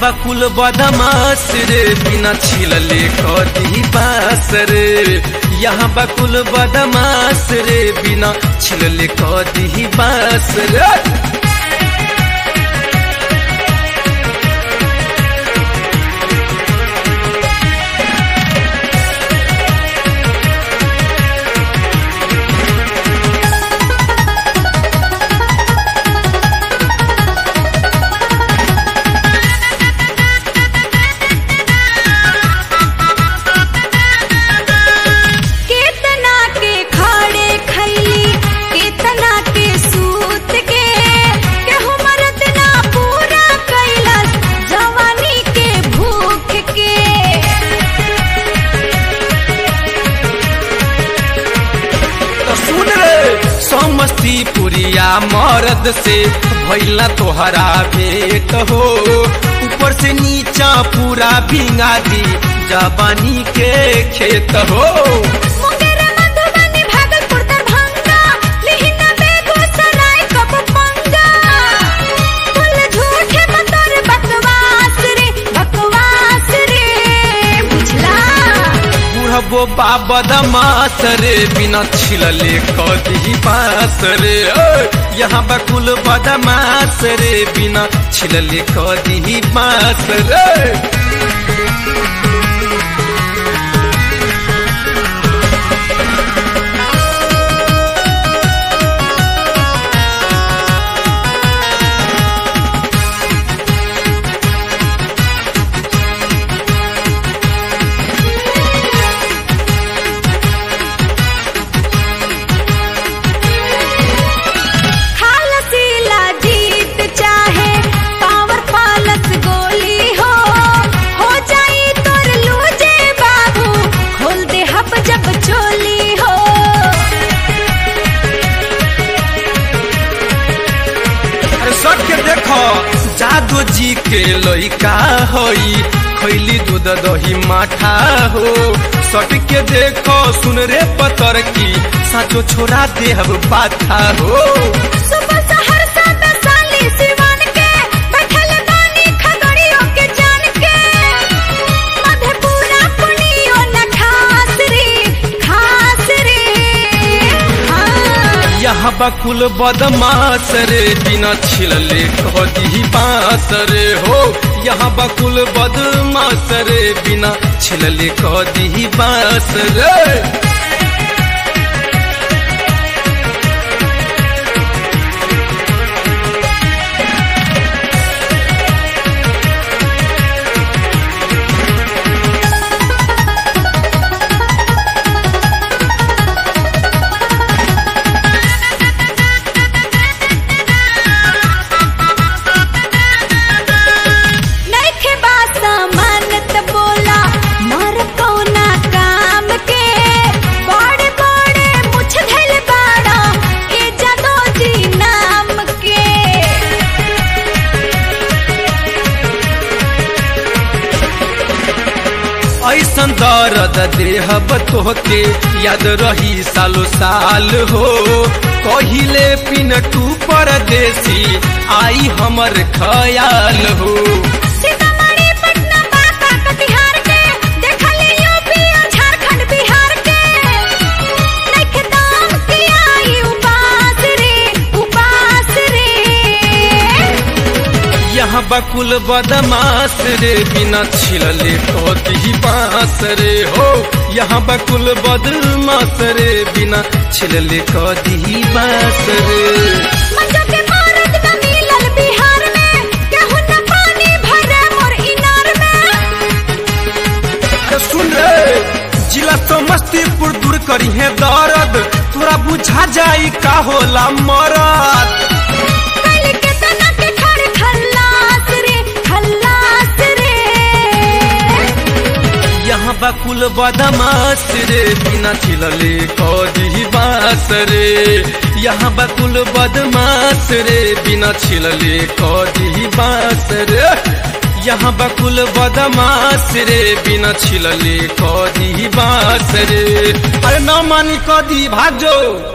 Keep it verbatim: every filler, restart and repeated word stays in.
बकुल बदमाश रे बिना छिलले कदी बास रे। यहाँ बकुल बदमाश रे बिना छिलले कदी बास रे। समस्तीपुरिया मर्द से भैला तोहरा भेंट हो। ऊपर से नीचा पूरा भिंगा दी जवानी के खेत हो। वो बदमाश रे बिना छिलले कदी बास रे। यहाँ बकुल बदमाश रे बिना छिलले कदी बास रे। जादू जी के लइका होई खैली दूध दही माठा हो। सट के देखो सुन रे पतर की साचो छोड़ा दे अब बाथा हो। यहाँ बकुल बदमाश रे बिना छिलले कदी बास रे हो। यहाँ बकुल बदमाश रे बिना छिलले कदी बास रे। ऐसन दर्द देहब तोहके याद रही सालो साल हो। कहिले पिनटू परदेसी आई हमर ख्याल हो। यहाँ बकुल बदमाश रे बिना छिलले कदी बास रे हो। यहाँ बकुल बदमाश रे बिना छिलले कदी बास रे। सुन रे जिला समस्तीपुर दूर करी है दर्द तोरा बुझा जाई का होला मरद। यहाँ बकुल बदमाश रे बिना छिलले कदी बास रे। यहाँ बकुल बदमाश रे बिना छिलले कदी बास रे। यहाँ बकुल बदमाश रे बिना छिलले कदी बास रे। अरे न मानी कदी भागो।